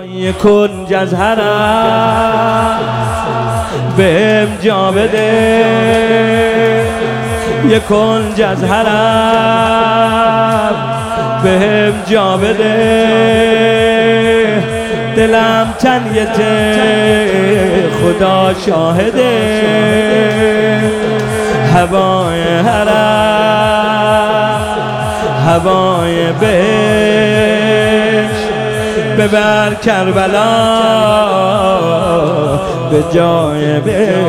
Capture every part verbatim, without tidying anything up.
یه کنج از حرم بهم جا بده، یه کنج از حرم بهم جا بده، دلم تنگته خدا شاهده، هوای حرم هوای بهشت ببر کربلا به جای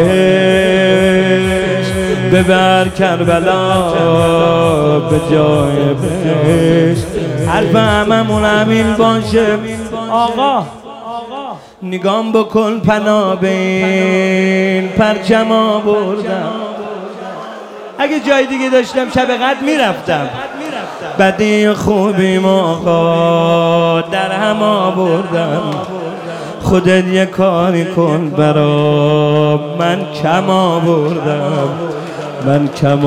بهشت، ببر کربلا به جای بهشت. حرف هممون همین باشه آقا، نگام بکن پناه بین پرچم آوردم، اگه جای دیگه داشتم شب قدر میرفتم، بدی خوبی آقا در هم آوردم، خودت یه کاری کن برام، من کم آوردم، من کم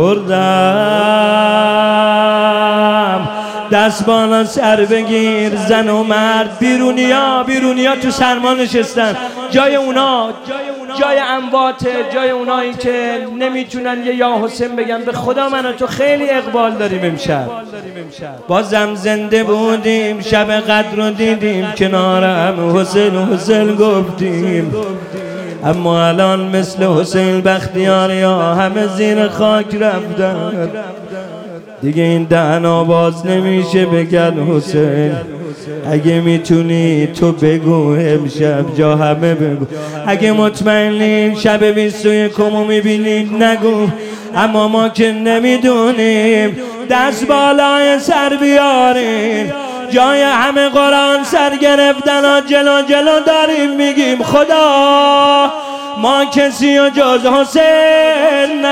آوردم. دست بالا سر بگیر زن و مرد، بیرونیا بیرونیا تو سرما نشستن، جای اونا جای امواته، جای اونایی که نمیتونن یه یا حسین بگن. به خدا من و تو خیلی اقبال داریم امشب، بازم زنده بودیم، شب قدر رو دیدیم، کنارم حسین حسین گفتیم، اما الان مثل حسین بختیاریا همه زیر خاک رفتن، دیگه این دهنا باز نمیشه بگن حسین. اگه میتونی تو بگو امشب جا همه بگو، اگه مطمئنی شب بیست و یکمو میبینید نگو، اما ما که نمیدونیم دست بالای سر بیاریم، جای همه قرآن سر گرفتن و جلو جلو داریم میگیم خدا ما کسی و جز حسین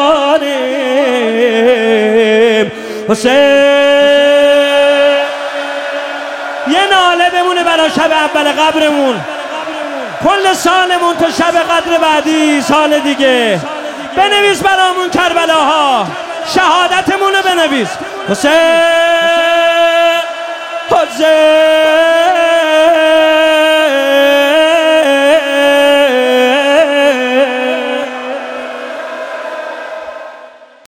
نداریم. حسین یه ناله بمونه برای شب اول قبرمون، کل سالمون تا شب قدر بعدی سال دیگه بنویس برامون کربلاها، شهادتمون رو بنویس. حسین حسین